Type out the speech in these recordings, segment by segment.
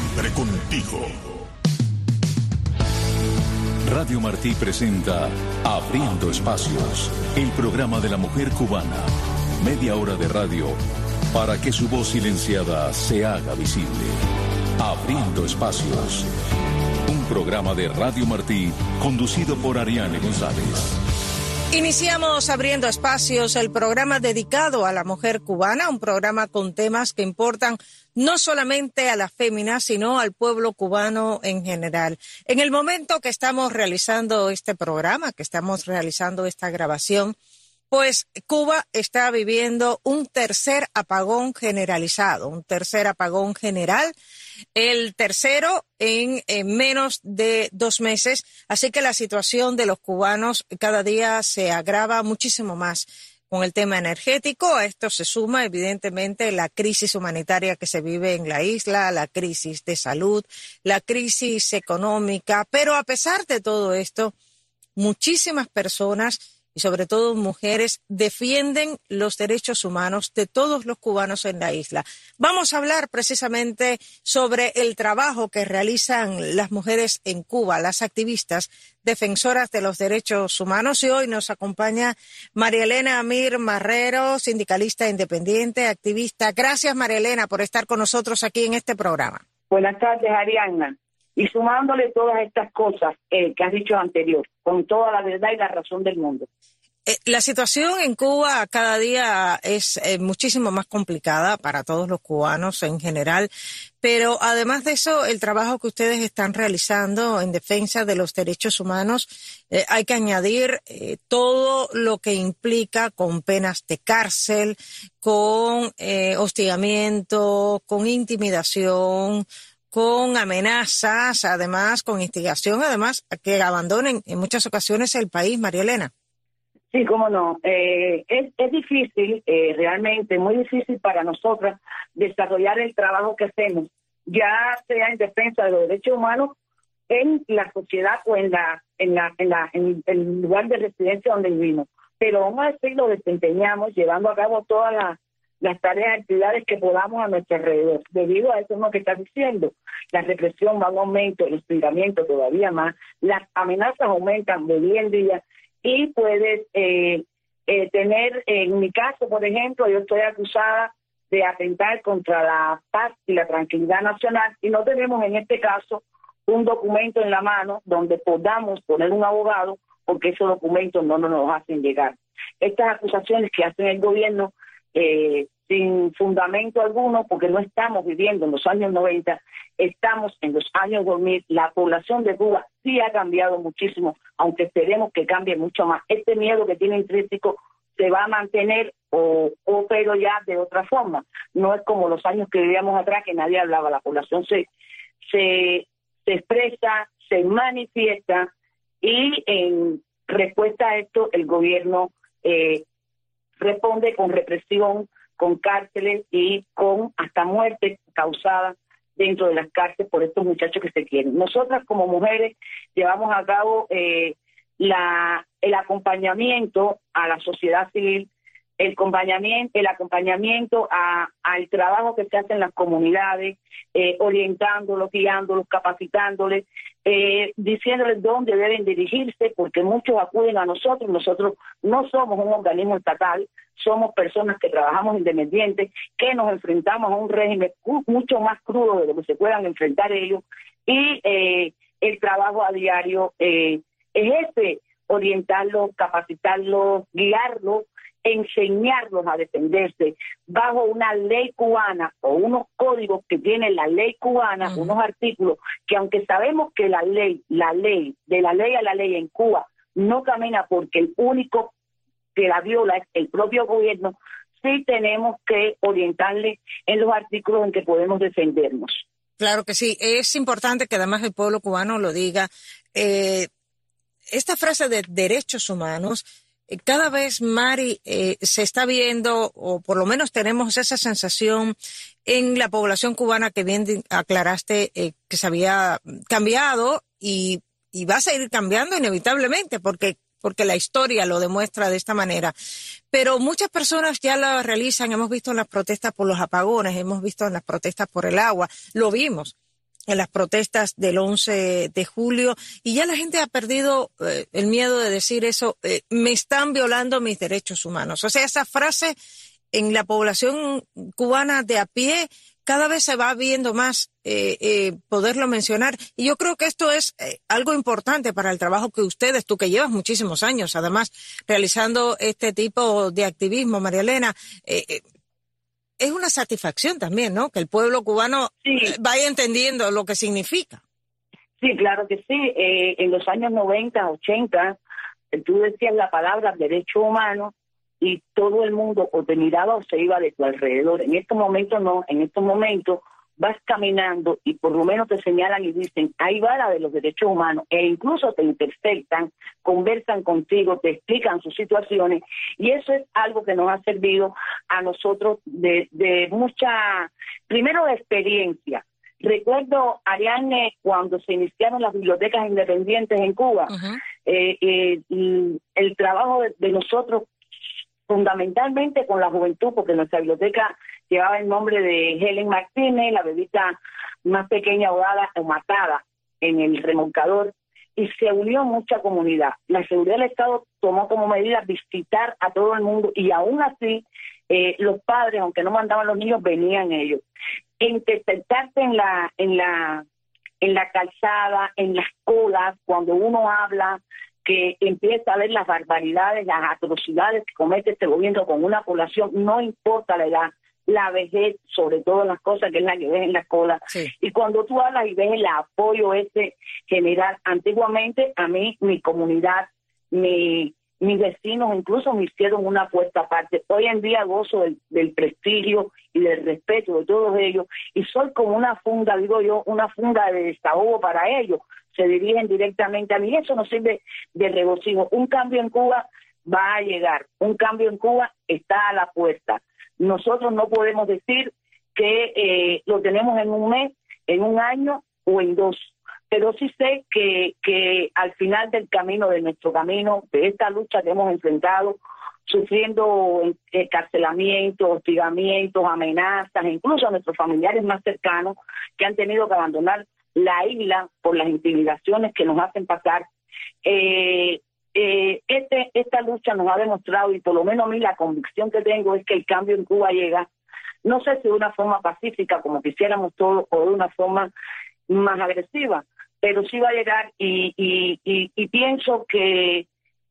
Siempre contigo. Radio Martí presenta Abriendo Espacios, el programa de la mujer cubana. Media hora de radio para que su voz silenciada se haga visible. Abriendo Espacios, un programa de Radio Martí conducido por Ariane González. Iniciamos Abriendo Espacios, el programa dedicado a la mujer cubana, un programa con temas que importan no solamente a las féminas, sino al pueblo cubano en general. En el momento que estamos realizando este programa, que estamos realizando esta grabación, pues Cuba está viviendo un tercer apagón generalizado, un tercer apagón general, el tercero en menos de 2 meses. Así que la situación de los cubanos cada día se agrava muchísimo más con el tema energético. A esto se suma, evidentemente, la crisis humanitaria que se vive en la isla, la crisis de salud, la crisis económica. Pero a pesar de todo esto, muchísimas personas y sobre todo mujeres defienden los derechos humanos de todos los cubanos en la isla. Vamos a hablar precisamente sobre el trabajo que realizan las mujeres en Cuba, las activistas defensoras de los derechos humanos, y hoy nos acompaña María Elena Amir Marrero, sindicalista independiente, activista. Gracias, María Elena, por estar con nosotros aquí en este programa. Buenas tardes, Ariana. Y sumándole todas estas cosas que has dicho anterior, con toda la verdad y la razón del mundo. La situación en Cuba cada día es muchísimo más complicada para todos los cubanos en general, pero además de eso, el trabajo que ustedes están realizando en defensa de los derechos humanos, hay que añadir todo lo que implica con penas de cárcel, con hostigamiento, con intimidación, con amenazas, además con instigación, además que abandonen en muchas ocasiones el país, María Elena. Sí, cómo no. Es difícil, realmente muy difícil para nosotras desarrollar el trabajo que hacemos, ya sea en defensa de los derechos humanos en la sociedad o en el lugar de residencia donde vivimos. Pero aún así lo desempeñamos llevando a cabo todas las tareas y actividades que podamos a nuestro alrededor. Debido a eso es lo que estás diciendo. La represión va en aumento, el hostigamiento todavía más, las amenazas aumentan de día en día y puedes tener, en mi caso, por ejemplo, yo estoy acusada de atentar contra la paz y la tranquilidad nacional y no tenemos en este caso un documento en la mano donde podamos poner un abogado porque esos documentos no nos hacen llegar. Estas acusaciones que hacen el gobierno sin fundamento alguno, porque no estamos viviendo en los años 90, estamos en los años 2000. La población de Cuba sí ha cambiado muchísimo, aunque esperemos que cambie mucho más. Este miedo que tiene intrínseco se va a mantener, pero ya de otra forma. No es como los años que vivíamos atrás, que nadie hablaba. La población se expresa, se manifiesta, y en respuesta a esto el gobierno responde con represión, con cárceles y con hasta muerte causada dentro de las cárceles por estos muchachos que se quieren. Nosotras como mujeres llevamos a cabo el acompañamiento a la sociedad civil, el acompañamiento al trabajo que se hace en las comunidades, orientándolos, guiándolos, capacitándoles, diciéndoles dónde deben dirigirse, porque muchos acuden a nosotros. Nosotros no somos un organismo estatal, somos personas que trabajamos independientes, que nos enfrentamos a un régimen mucho más crudo de lo que se puedan enfrentar ellos, y el trabajo a diario es orientarlos, capacitarlos, guiarlos, enseñarlos a defenderse bajo una ley cubana o unos códigos que tiene la ley cubana, unos artículos que, aunque sabemos que la ley a la ley en Cuba no camina porque el único que la viola es el propio gobierno, sí tenemos que orientarle en los artículos en que podemos defendernos. Claro que sí, es importante que además el pueblo cubano lo diga. Esta frase de derechos humanos, cada vez, Mari, se está viendo, o por lo menos tenemos esa sensación en la población cubana, que bien aclaraste que se había cambiado y va a seguir cambiando inevitablemente porque la historia lo demuestra de esta manera. Pero muchas personas ya lo realizan. Hemos visto en las protestas por los apagones, hemos visto en las protestas por el agua, lo vimos en las protestas del 11 de julio, y ya la gente ha perdido el miedo de decir eso, me están violando mis derechos humanos. O sea, esa frase en la población cubana de a pie cada vez se va viendo más poderlo mencionar. Y yo creo que esto es algo importante para el trabajo que ustedes, tú que llevas muchísimos años, además, realizando este tipo de activismo, María Elena, es una satisfacción también, ¿no? Que el pueblo cubano vaya entendiendo lo que significa. Sí, claro que sí. En los años 90, 80, tú decías la palabra derecho humano y todo el mundo o te miraba o se iba de tu alrededor. En estos momentos no, en estos momentos vas caminando y por lo menos te señalan y dicen, ahí va la de los derechos humanos, e incluso te interceptan, conversan contigo, te explican sus situaciones, y eso es algo que nos ha servido a nosotros de mucha, primero de experiencia. Recuerdo, Ariane, cuando se iniciaron las bibliotecas independientes en Cuba, el trabajo de nosotros fundamentalmente con la juventud, porque nuestra biblioteca llevaba el nombre de Helen Martínez, la bebita más pequeña ahogada o matada en el remolcador, y se unió mucha comunidad. La seguridad del Estado tomó como medida visitar a todo el mundo, y aún así los padres, aunque no mandaban los niños, venían ellos. Interceptarse en la calzada, en las colas, cuando uno habla, que empieza a ver las barbaridades, las atrocidades que comete este gobierno con una población, no importa la edad, la vejez, sobre todo las cosas que es la que ves en la cola. Sí. Y cuando tú hablas y ves el apoyo ese general, antiguamente a mí, mi comunidad, mis vecinos incluso me hicieron una puesta aparte. Hoy en día gozo del prestigio y del respeto de todos ellos, y soy como una funda, digo yo, una funda de desahogo para ellos. Se dirigen directamente a mí, eso nos sirve de regocijo. Un cambio en Cuba va a llegar, un cambio en Cuba está a la puerta. Nosotros no podemos decir que lo tenemos en un mes, en un año o en 2, pero sí sé que al final del camino, de nuestro camino, de esta lucha que hemos enfrentado, sufriendo encarcelamientos, hostigamientos, amenazas, incluso a nuestros familiares más cercanos que han tenido que abandonar la isla por las intimidaciones que nos hacen pasar. Esta lucha nos ha demostrado, y por lo menos a mí la convicción que tengo es que el cambio en Cuba llega, no sé si de una forma pacífica como quisiéramos todos o de una forma más agresiva, pero sí va a llegar, y pienso que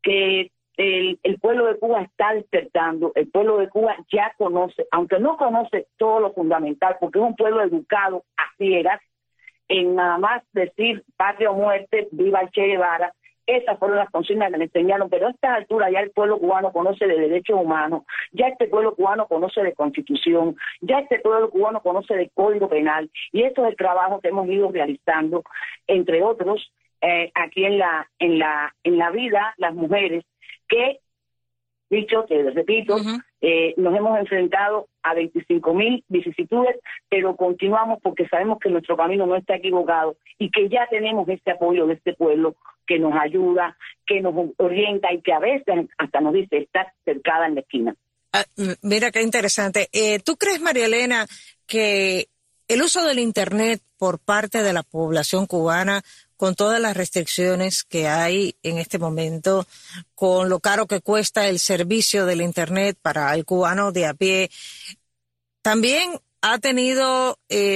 el pueblo de Cuba está despertando. El pueblo de Cuba ya conoce, aunque no conoce todo lo fundamental, porque es un pueblo educado a fieras, en nada más decir patria o muerte, viva el Che Guevara. Esas fueron las consignas que le enseñaron, pero a esta altura ya el pueblo cubano conoce de derechos humanos, ya este pueblo cubano conoce de constitución, ya este pueblo cubano conoce de código penal, y eso es el trabajo que hemos ido realizando, entre otros, aquí en la vida, las mujeres, que, dicho, te repito, nos hemos enfrentado a 25.000 vicisitudes, pero continuamos porque sabemos que nuestro camino no está equivocado y que ya tenemos este apoyo de este pueblo que nos ayuda, que nos orienta y que a veces hasta nos dice, está cercada en la esquina. Mira qué interesante. ¿Tú crees, María Elena, que el uso del Internet por parte de la población cubana, con todas las restricciones que hay en este momento, con lo caro que cuesta el servicio del Internet para el cubano de a pie, también ha tenido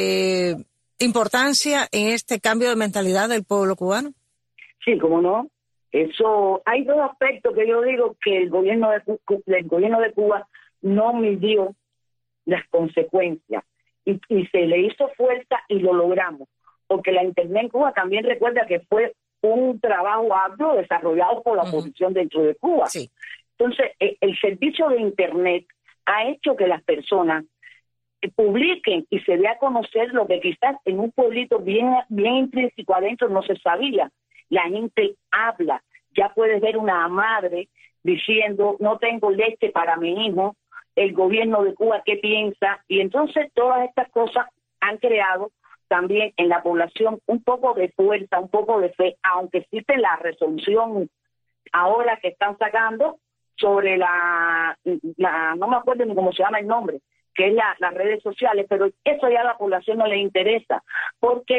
importancia en este cambio de mentalidad del pueblo cubano? Sí, cómo no. Eso, hay dos aspectos que yo digo que el gobierno de Cuba no midió las consecuencias y se le hizo fuerza y lo logramos. Porque la Internet en Cuba también recuerda que fue un trabajo arduo desarrollado por la oposición dentro de Cuba. Sí. Entonces, el servicio de Internet ha hecho que las personas publiquen y se dé a conocer lo que quizás en un pueblito bien intrínseco adentro no se sabía. La gente habla. Ya puedes ver una madre diciendo, no tengo leche para mi hijo, el gobierno de Cuba, ¿qué piensa? Y entonces todas estas cosas han creado también en la población un poco de fuerza, un poco de fe, aunque existe la resolución ahora que están sacando sobre la no me acuerdo ni cómo se llama el nombre, que es las redes sociales, pero eso ya a la población no le interesa, porque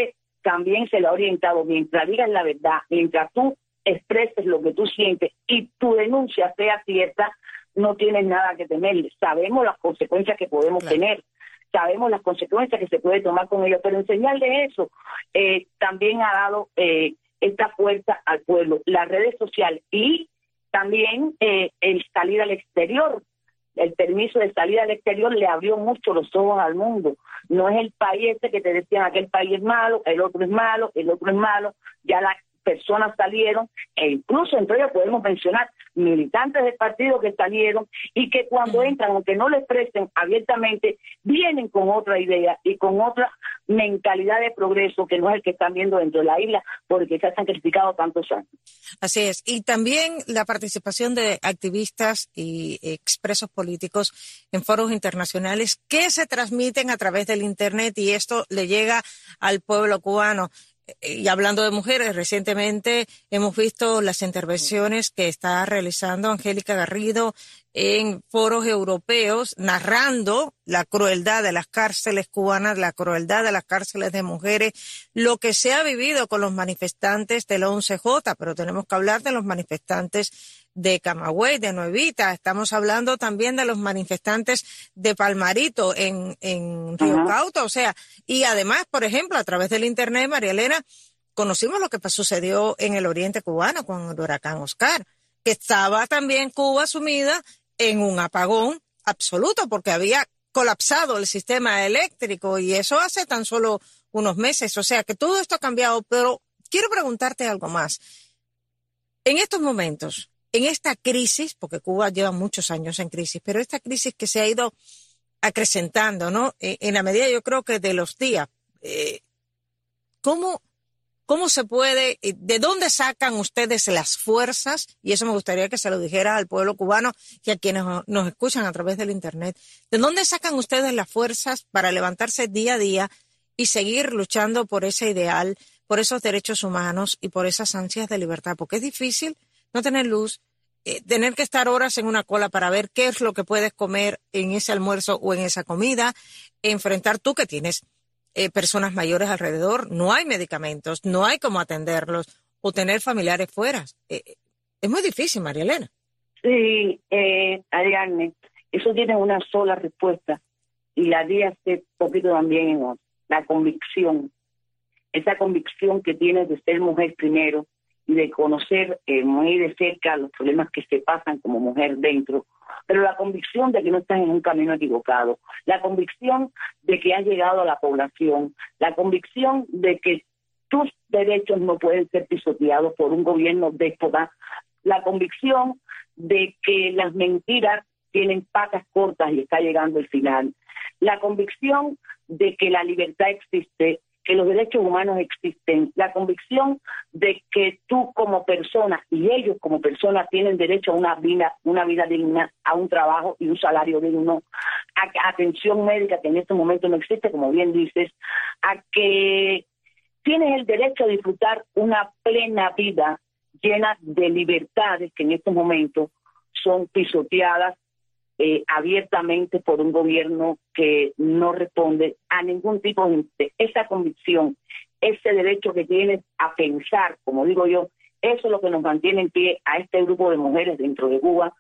también se le ha orientado, mientras digas la verdad, mientras tú expreses lo que tú sientes y tu denuncia sea cierta, no tienes nada que temer. Sabemos las consecuencias que podemos tener, sabemos las consecuencias que se puede tomar con ellos, pero enseñarle eso también ha dado esta fuerza al pueblo, las redes sociales y también el salir al exterior. El permiso de salida al exterior le abrió mucho los ojos al mundo. No es el país ese que te decían aquel país es malo, el otro es malo, el otro es malo. Ya las personas salieron, e incluso entre ellos podemos mencionar militantes del partido que salieron y que cuando entran, aunque no lo expresen abiertamente, vienen con otra idea y con otra mentalidad de progreso que no es el que están viendo dentro de la isla porque se han sacrificado tantos años. Así es. Y también la participación de activistas y expresos políticos en foros internacionales que se transmiten a través del Internet y esto le llega al pueblo cubano. Y hablando de mujeres, recientemente hemos visto las intervenciones que está realizando Angélica Garrido en foros europeos, narrando la crueldad de las cárceles cubanas, la crueldad de las cárceles de mujeres, lo que se ha vivido con los manifestantes del 11J, pero tenemos que hablar de los manifestantes de Camagüey, de Nuevita, estamos hablando también de los manifestantes de Palmarito en Río Cauta, o sea, y además, por ejemplo, a través del Internet, María Elena, conocimos lo que sucedió en el oriente cubano con el huracán Oscar, que estaba también Cuba sumida en un apagón absoluto porque había colapsado el sistema eléctrico y eso hace tan solo unos meses, o sea que todo esto ha cambiado, pero quiero preguntarte algo más. En estos momentos, en esta crisis, porque Cuba lleva muchos años en crisis, pero esta crisis que se ha ido acrecentando, ¿no? En la medida, yo creo que de los días, ¿cómo se puede, de dónde sacan ustedes las fuerzas? Y eso me gustaría que se lo dijera al pueblo cubano y a quienes nos escuchan a través del Internet. ¿De dónde sacan ustedes las fuerzas para levantarse día a día y seguir luchando por ese ideal, por esos derechos humanos y por esas ansias de libertad? Porque es difícil no tener luz, tener que estar horas en una cola para ver qué es lo que puedes comer en ese almuerzo o en esa comida, enfrentar tú que tienes personas mayores alrededor, no hay medicamentos, no hay cómo atenderlos o tener familiares fuera. Es muy difícil, María Elena. Sí, Ariadne, eso tiene una sola respuesta y la di hace poquito también en otro, la convicción. Esa convicción que tienes de ser mujer primero y de conocer muy de cerca los problemas que se pasan como mujer dentro, pero la convicción de que no estás en un camino equivocado, la convicción de que has llegado a la población, la convicción de que tus derechos no pueden ser pisoteados por un gobierno déspota, la convicción de que las mentiras tienen patas cortas y está llegando el final, la convicción de que la libertad existe, que los derechos humanos existen, la convicción de que tú como persona y ellos como personas tienen derecho a una vida digna, a un trabajo y un salario digno, a atención médica que en este momento no existe, como bien dices, a que tienes el derecho a disfrutar una plena vida llena de libertades que en estos momentos son pisoteadas abiertamente por un gobierno que no responde a ningún tipo de esa convicción, ese derecho que tienes a pensar, como digo yo, eso es lo que nos mantiene en pie a este grupo de mujeres dentro de Cuba.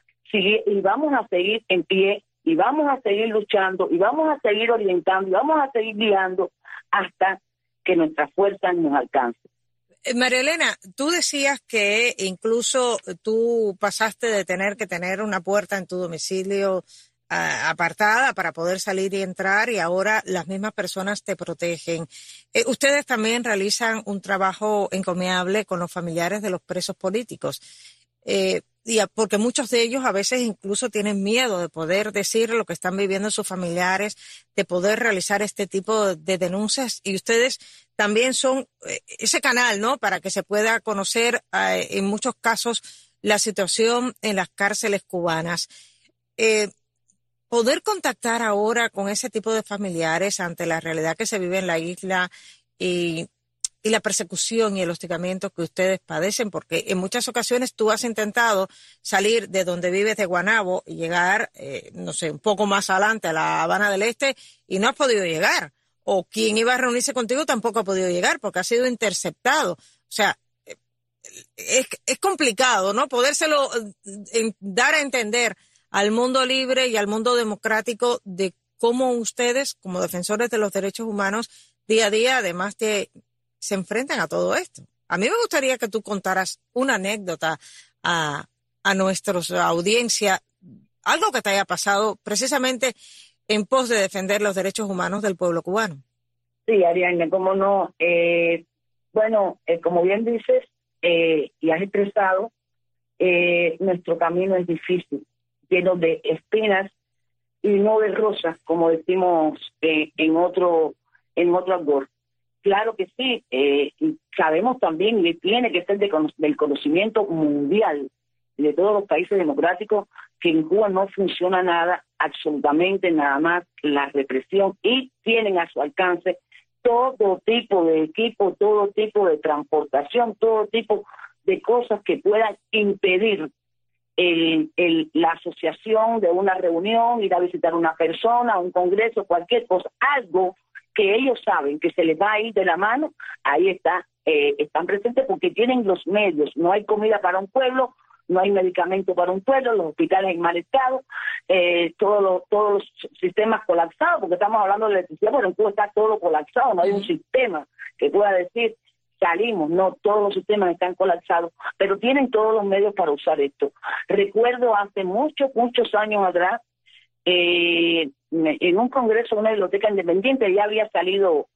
Y vamos a seguir en pie y vamos a seguir luchando y vamos a seguir orientando y vamos a seguir guiando hasta que nuestras fuerzas nos alcancen. María Elena, tú decías que incluso tú pasaste de tener que tener una puerta en tu domicilio apartada para poder salir y entrar y ahora las mismas personas te protegen. Ustedes también realizan un trabajo encomiable con los familiares de los presos políticos. Porque muchos de ellos a veces incluso tienen miedo de poder decir lo que están viviendo sus familiares, de poder realizar este tipo de denuncias y ustedes también son ese canal, ¿no? Para que se pueda conocer en muchos casos la situación en las cárceles cubanas. Poder contactar ahora con ese tipo de familiares ante la realidad que se vive en la isla y la persecución y el hostigamiento que ustedes padecen, porque en muchas ocasiones tú has intentado salir de donde vives de Guanabo y llegar, un poco más adelante a La Habana del Este y no has podido llegar. o quien iba a reunirse contigo tampoco ha podido llegar porque ha sido interceptado. O sea, es complicado, ¿no? Podérselo dar a entender al mundo libre y al mundo democrático de cómo ustedes, como defensores de los derechos humanos, día a día, además se enfrentan a todo esto. A mí me gustaría que tú contaras una anécdota a nuestra audiencia, algo que te haya pasado precisamente en pos de defender los derechos humanos del pueblo cubano. Sí, Ariadna, cómo no. Como bien dices y has expresado, nuestro camino es difícil, lleno de espinas y no de rosas, como decimos en otro albor. Claro que sí, y sabemos también, y tiene que ser del conocimiento mundial de todos los países democráticos, que en Cuba no funciona nada, absolutamente nada más la represión, y tienen a su alcance todo tipo de equipo, todo tipo de transportación, todo tipo de cosas que puedan impedir la asociación de una reunión, ir a visitar a una persona, un congreso, cualquier cosa, algo que ellos saben que se les va a ir de la mano, ahí están presentes porque tienen los medios. No hay comida para un pueblo, no hay medicamento para un pueblo, los hospitales en mal estado, todos los sistemas colapsados, porque estamos hablando de electricidad, pero en Cuba está todo colapsado, no hay un sistema que pueda decir salimos, no, todos los sistemas están colapsados, pero tienen todos los medios para usar esto. Recuerdo hace muchos años atrás, en un congreso de una biblioteca independiente, ya había salido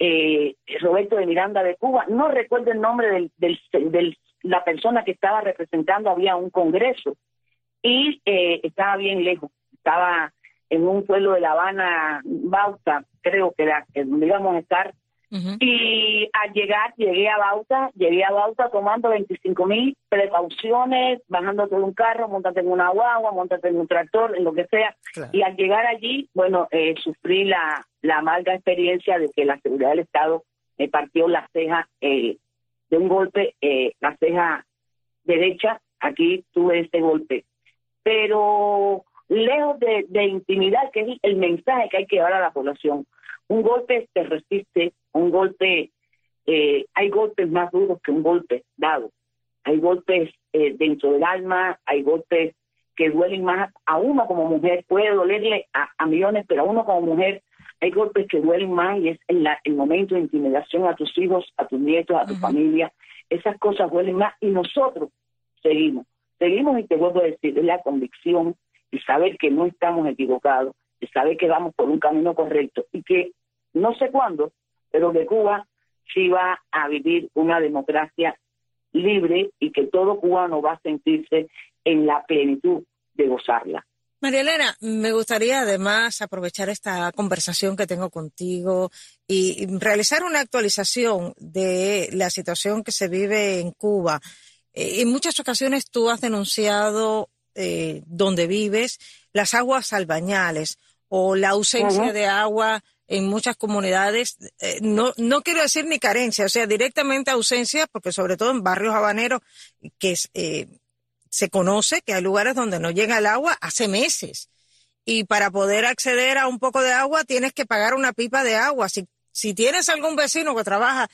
Roberto de Miranda de Cuba, no recuerdo el nombre de la persona que estaba representando, había un congreso, y estaba bien lejos, estaba en un pueblo de La Habana, Bauta, creo que era donde íbamos a estar. Uh-huh. Y al llegar, llegué a Bauta tomando 25,000 precauciones, bajándote de un carro, montarte en una guagua, montarte en un tractor, en lo que sea. Claro. Y al llegar allí, sufrí la amarga experiencia de que la seguridad del Estado me partió la ceja de un golpe, la ceja derecha, aquí tuve ese golpe. Pero lejos de intimidad, que es el mensaje que hay que llevar a la población, un golpe te resiste, un golpe, hay golpes más duros que un golpe dado, hay golpes dentro del alma, hay golpes que duelen más a uno como mujer, puede dolerle a millones, pero a uno como mujer hay golpes que duelen más, y es el momento de intimidación a tus hijos, a tus nietos, a tu familia, esas cosas duelen más, y nosotros seguimos, y te vuelvo a decir, es la convicción y saber que no estamos equivocados, de saber que vamos por un camino correcto y que no sé cuándo, pero que Cuba sí va a vivir una democracia libre y que todo cubano va a sentirse en la plenitud de gozarla. María Elena, me gustaría además aprovechar esta conversación que tengo contigo y realizar una actualización de la situación que se vive en Cuba. En muchas ocasiones tú has denunciado donde vives las aguas albañales o la ausencia de agua en muchas comunidades, no quiero decir ni carencia, o sea, directamente ausencia, porque sobre todo en barrios habaneros, que se conoce que hay lugares donde no llega el agua hace meses, y para poder acceder a un poco de agua tienes que pagar una pipa de agua. Si tienes algún vecino que trabaja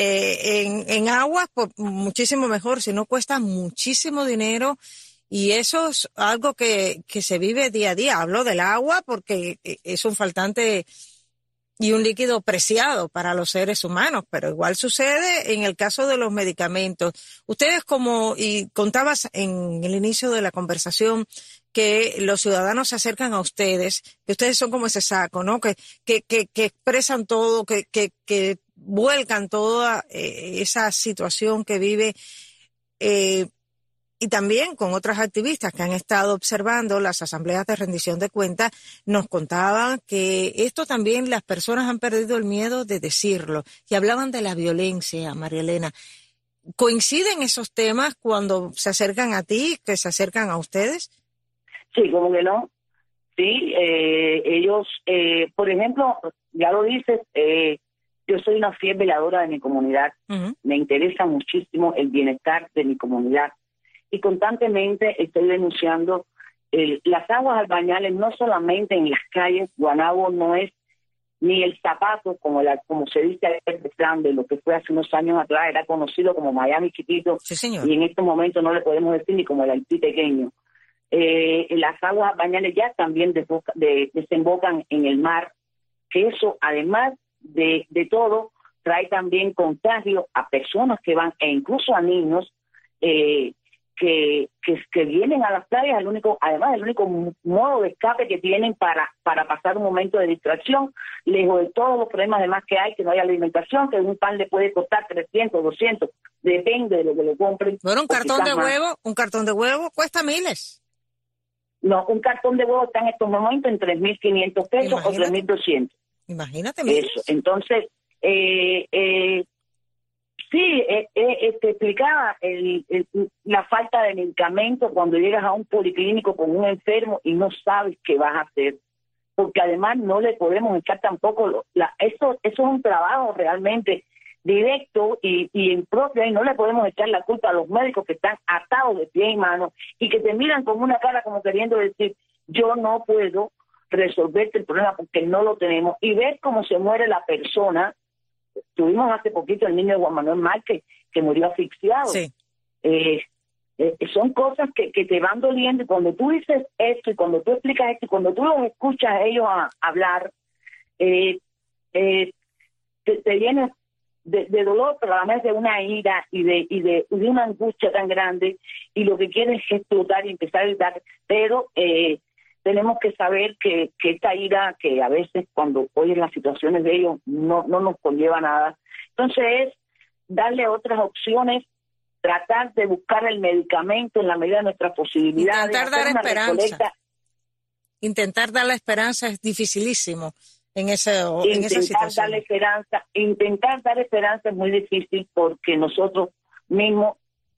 en aguas, pues muchísimo mejor, si no cuesta muchísimo dinero. Y eso es algo que se vive día a día. Hablo del agua porque es un faltante y un líquido preciado para los seres humanos, pero igual sucede en el caso de los medicamentos. Ustedes, y contabas en el inicio de la conversación, que los ciudadanos se acercan a ustedes, que ustedes son como ese saco, ¿no? Que expresan todo, que vuelcan toda esa situación que vive, y también con otras activistas que han estado observando las asambleas de rendición de cuentas, nos contaban que esto también las personas han perdido el miedo de decirlo, y hablaban de la violencia, María Elena. ¿Coinciden esos temas cuando se acercan a ti, que se acercan a ustedes? Sí, como que no. Sí, ellos, por ejemplo, ya lo dices, yo soy una fiel veladora de mi comunidad. Uh-huh. Me interesa muchísimo el bienestar de mi comunidad. Y constantemente estoy denunciando las aguas albañales, no solamente en las calles. Guanabo no es ni el zapato, como se dice de lo que fue hace unos años atrás, era conocido como Miami chiquito, sí, señor. Y en este momento no le podemos decir ni como el Haití pequeño. Las aguas bañales ya también desembocan en el mar, que eso, además de todo, trae también contagio a personas que van, e incluso a niños, que vienen a las playas. El único modo de escape que tienen para pasar un momento de distracción, lejos de todos los problemas además que hay, que no hay alimentación, que un pan le puede costar 300, 200, depende de lo que le compren. Bueno, un cartón de huevo cuesta miles. No, un cartón de huevo está en estos momentos en 3.500 pesos. Imagínate. O 3.200. Imagínate, miles. Eso, entonces, sí, te explicaba la falta de medicamentos cuando llegas a un policlínico con un enfermo y no sabes qué vas a hacer, porque además no le podemos echar tampoco, eso es un trabajo realmente directo y en propio, y no le podemos echar la culpa a los médicos que están atados de pie y mano y que te miran con una cara como queriendo decir, yo no puedo resolverte el problema porque no lo tenemos, y ver cómo se muere la persona. Tuvimos hace poquito el niño de Juan Manuel Márquez que murió asfixiado. Sí. Son cosas que te van doliendo, y cuando tú dices esto y cuando tú explicas esto y cuando tú los escuchas a ellos hablar, te llenas de dolor, pero a la vez de una ira y de una angustia tan grande, y lo que quieres es explotar y empezar a gritar, pero tenemos que saber que esta ira, que a veces cuando oyes las situaciones de ellos no nos conlleva nada, entonces es darle otras opciones, tratar de buscar el medicamento en la medida de nuestras posibilidades. Intentar dar la esperanza es dificilísimo en esa situación. Intentar dar esperanza es muy difícil, porque nosotros mismos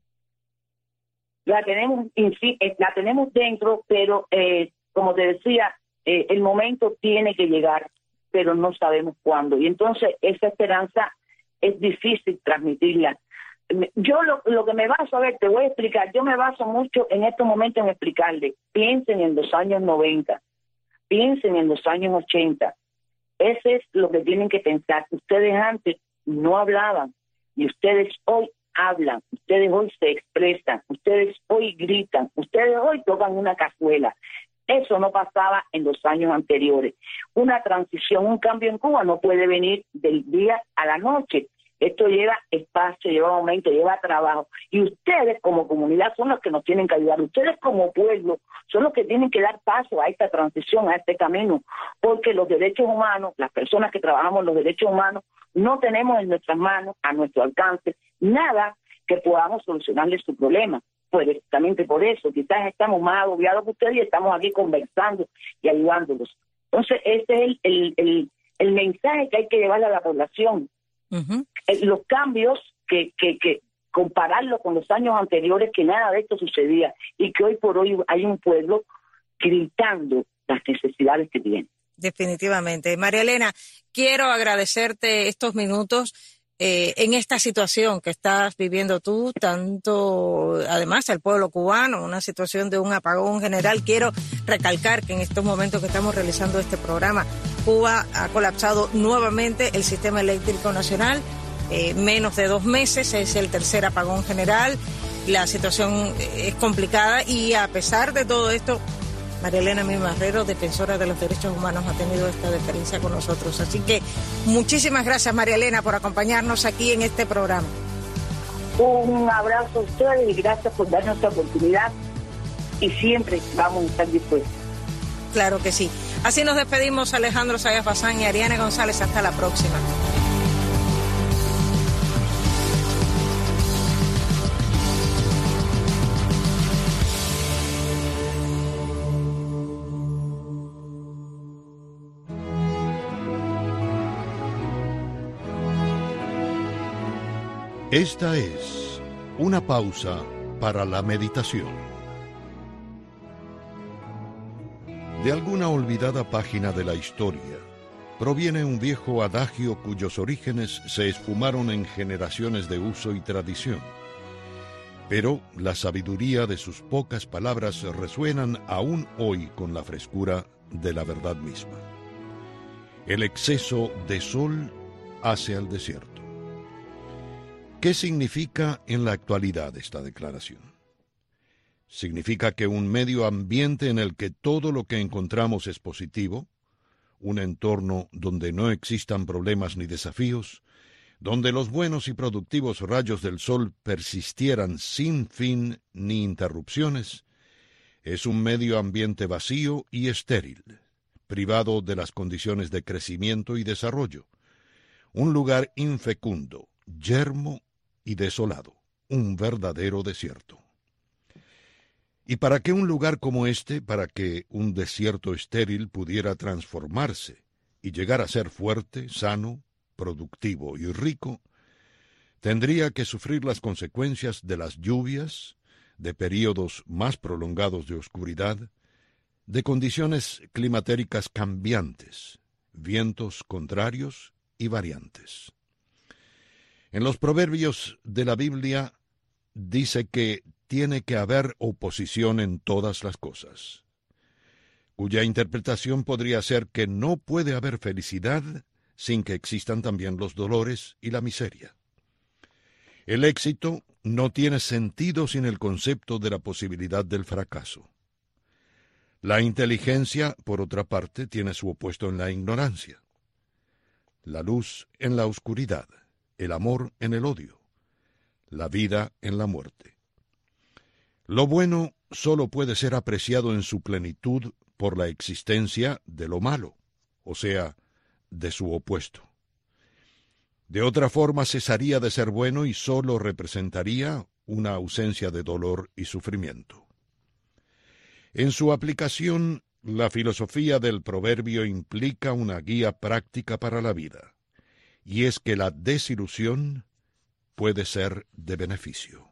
la tenemos dentro, pero como te decía, el momento tiene que llegar, pero no sabemos cuándo. Y entonces esa esperanza es difícil transmitirla. Yo lo que me baso, te voy a explicar, yo me baso mucho en estos momentos en explicarle, piensen en los años 90, piensen en los años 80, ese es lo que tienen que pensar. Ustedes antes no hablaban y ustedes hoy hablan, ustedes hoy se expresan, ustedes hoy gritan, ustedes hoy tocan una cazuela. Eso no pasaba en los años anteriores. Una transición, un cambio en Cuba no puede venir del día a la noche. Esto lleva espacio, lleva aumento, lleva trabajo. Y ustedes como comunidad son los que nos tienen que ayudar. Ustedes como pueblo son los que tienen que dar paso a esta transición, a este camino. Porque los derechos humanos, las personas que trabajamos los derechos humanos, no tenemos en nuestras manos, a nuestro alcance, nada que podamos solucionarles su problema. Pues exactamente por eso, quizás estamos más agobiados que ustedes y estamos aquí conversando y ayudándolos. Entonces, ese es el mensaje que hay que llevarle a la población. Uh-huh. Los cambios que compararlo con los años anteriores, que nada de esto sucedía, y que hoy por hoy hay un pueblo gritando las necesidades que tiene. Definitivamente. María Elena, quiero agradecerte estos minutos en esta situación que estás viviendo tú, tanto además el pueblo cubano, una situación de un apagón general. Quiero recalcar que en estos momentos que estamos realizando este programa, Cuba ha colapsado nuevamente el sistema eléctrico nacional. Menos de 2 meses, es el tercer apagón general. La situación es complicada y a pesar de todo esto, María Elena Marrero, defensora de los derechos humanos, ha tenido esta deferencia con nosotros. Así que muchísimas gracias, María Elena, por acompañarnos aquí en este programa. Un abrazo a ustedes y gracias por darnos esta oportunidad, y siempre vamos a estar dispuestos. Claro que sí. Así nos despedimos, Alejandro Zayas Bazán y Ariane González. Hasta la próxima. Esta es una pausa para la meditación. De alguna olvidada página de la historia proviene un viejo adagio cuyos orígenes se esfumaron en generaciones de uso y tradición. Pero la sabiduría de sus pocas palabras resuenan aún hoy con la frescura de la verdad misma. El exceso de sol hace al desierto. ¿Qué significa en la actualidad esta declaración? Significa que un medio ambiente en el que todo lo que encontramos es positivo, un entorno donde no existan problemas ni desafíos, donde los buenos y productivos rayos del sol persistieran sin fin ni interrupciones, es un medio ambiente vacío y estéril, privado de las condiciones de crecimiento y desarrollo, un lugar infecundo, yermo y desolado, un verdadero desierto. Y para que un lugar como este, para que un desierto estéril pudiera transformarse y llegar a ser fuerte, sano, productivo y rico, tendría que sufrir las consecuencias de las lluvias, de períodos más prolongados de oscuridad, de condiciones climatéricas cambiantes, vientos contrarios y variantes. En los proverbios de la Biblia dice que tiene que haber oposición en todas las cosas, cuya interpretación podría ser que no puede haber felicidad sin que existan también los dolores y la miseria. El éxito no tiene sentido sin el concepto de la posibilidad del fracaso. La inteligencia, por otra parte, tiene su opuesto en la ignorancia, la luz en la oscuridad, el amor en el odio, la vida en la muerte. Lo bueno solo puede ser apreciado en su plenitud por la existencia de lo malo, o sea, de su opuesto. De otra forma cesaría de ser bueno y solo representaría una ausencia de dolor y sufrimiento. En su aplicación, la filosofía del proverbio implica una guía práctica para la vida, y es que la desilusión puede ser de beneficio.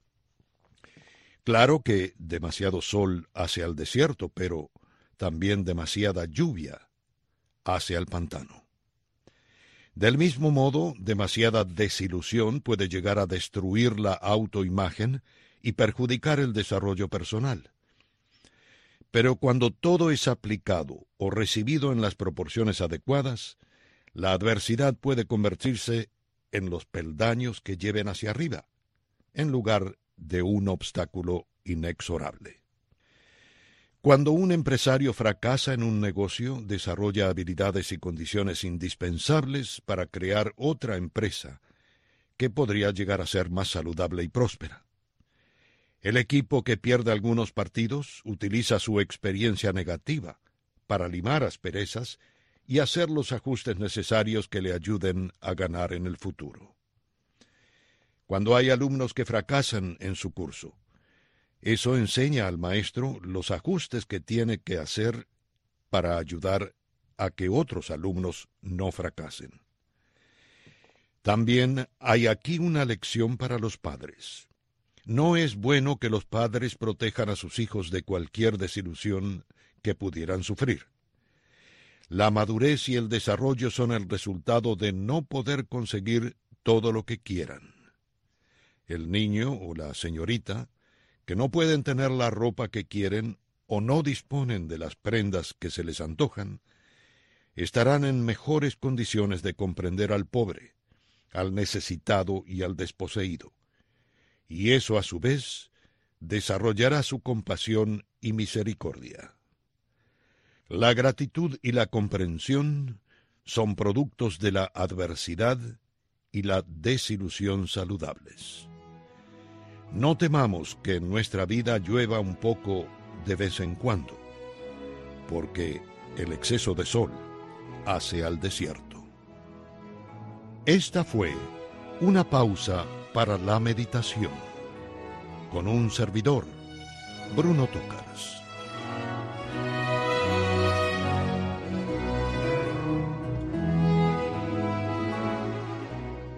Claro que demasiado sol hace al desierto, pero también demasiada lluvia hace al pantano. Del mismo modo, demasiada desilusión puede llegar a destruir la autoimagen y perjudicar el desarrollo personal. Pero cuando todo es aplicado o recibido en las proporciones adecuadas, la adversidad puede convertirse en los peldaños que lleven hacia arriba, en lugar de un obstáculo inexorable. Cuando un empresario fracasa en un negocio, desarrolla habilidades y condiciones indispensables para crear otra empresa que podría llegar a ser más saludable y próspera. El equipo que pierde algunos partidos utiliza su experiencia negativa para limar asperezas y hacer los ajustes necesarios que le ayuden a ganar en el futuro. Cuando hay alumnos que fracasan en su curso, eso enseña al maestro los ajustes que tiene que hacer para ayudar a que otros alumnos no fracasen. También hay aquí una lección para los padres. No es bueno que los padres protejan a sus hijos de cualquier desilusión que pudieran sufrir. La madurez y el desarrollo son el resultado de no poder conseguir todo lo que quieran. El niño o la señorita que no pueden tener la ropa que quieren o no disponen de las prendas que se les antojan, estarán en mejores condiciones de comprender al pobre, al necesitado y al desposeído, y eso a su vez desarrollará su compasión y misericordia. La gratitud y la comprensión son productos de la adversidad y la desilusión saludables. No temamos que en nuestra vida llueva un poco de vez en cuando, porque el exceso de sol hace al desierto. Esta fue una pausa para la meditación, con un servidor, Bruno Túcaras.